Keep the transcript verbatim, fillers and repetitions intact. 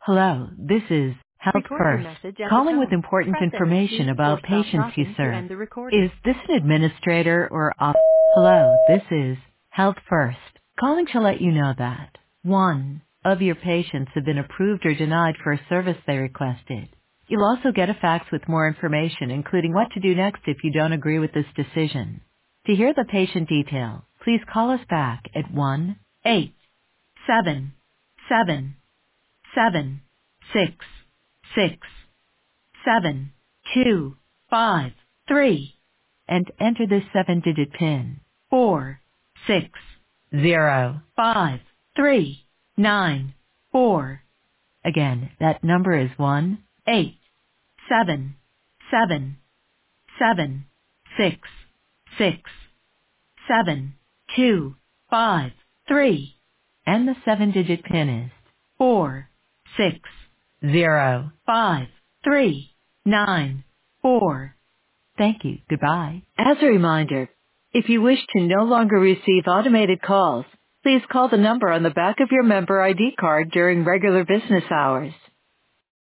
Hello, this is Health Record your First, message at the calling with tone. important Press any information key or about stop patients you talking to serve. end the Is recording. this an administrator or op- Hello, this is Health First, calling to let you know that one of your patients have been approved or denied for a service they requested. You'll also get a fax with more information, including what to do next if you don't agree with this decision. To hear the patient detail, please call us back at one eight seven seven seven six six seven two five three and enter this seven-digit PIN. Four six zero five three nine four. Again, that number is one eight seven seven seven six six seven two five three, and the seven-digit PIN is four six zero five three nine four. Thank you. Goodbye. As a reminder, if you wish to no longer receive automated calls, please call the number on the back of your member I D card during regular business hours.